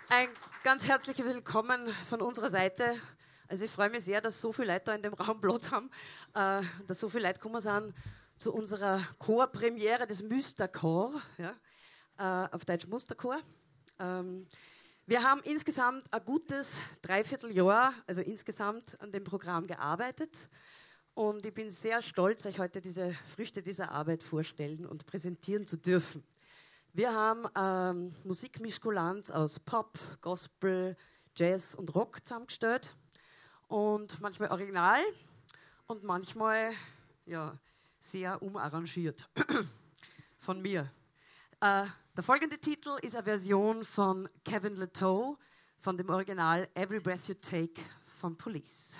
Ein ganz herzliches Willkommen von unserer Seite. Also ich freue mich sehr, dass so viele Leute da in dem Raum Platz haben, dass so viele Leute gekommen sind zu unserer Chorpremiere des Musterchor, ja, auf Deutsch Musterchor. Wir haben insgesamt ein gutes Dreivierteljahr, also insgesamt an dem Programm gearbeitet. Und ich bin sehr stolz, euch heute diese Früchte dieser Arbeit vorstellen und präsentieren zu dürfen. Wir haben Musikmischkulanz aus Pop, Gospel, Jazz und Rock zusammengestellt. Und manchmal original und manchmal ja, sehr umarrangiert von mir. Der folgende Titel ist eine Version von Kevin Leteau von dem Original Every Breath You Take von Police.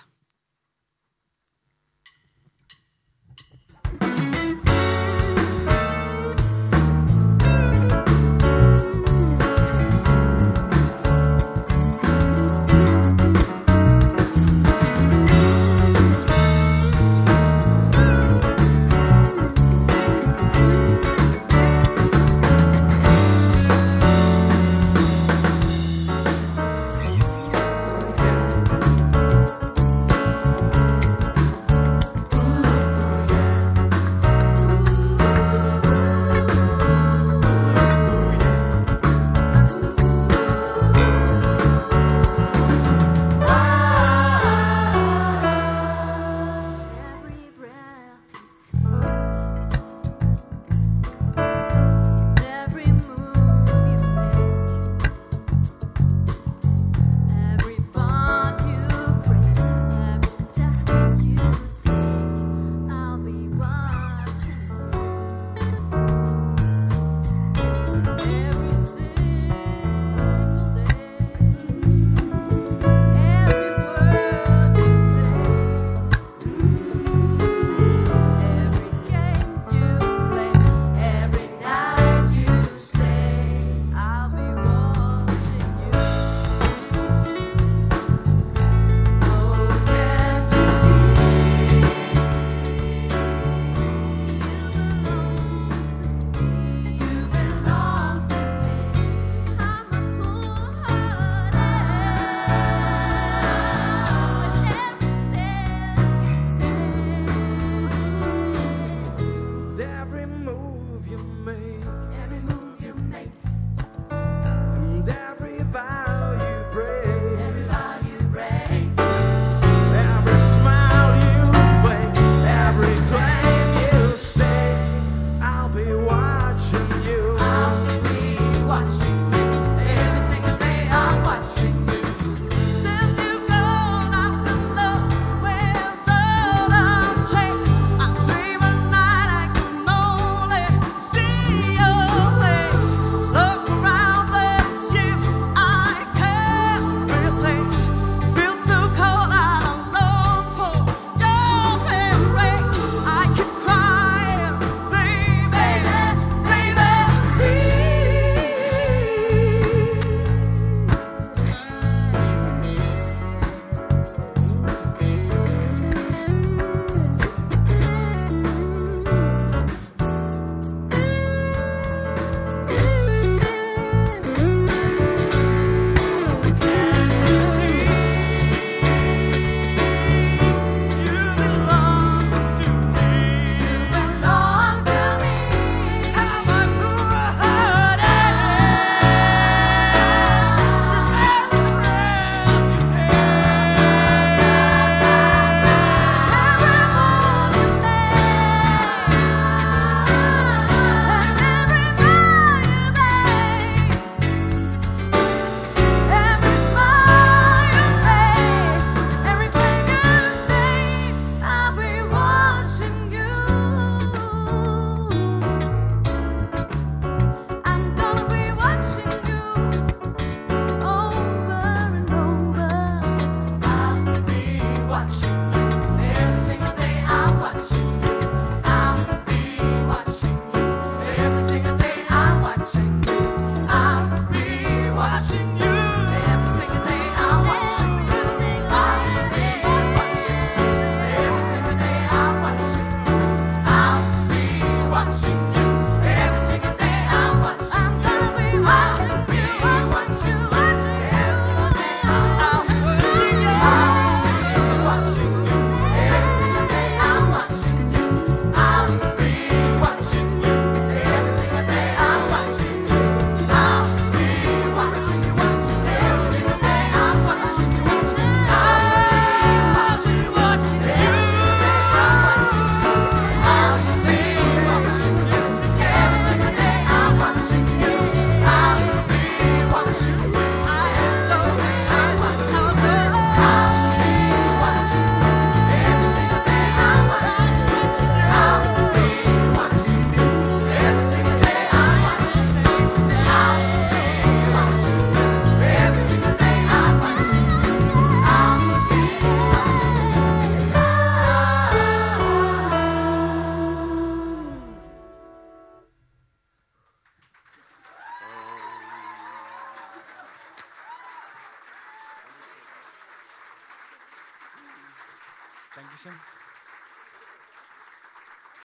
Dankeschön.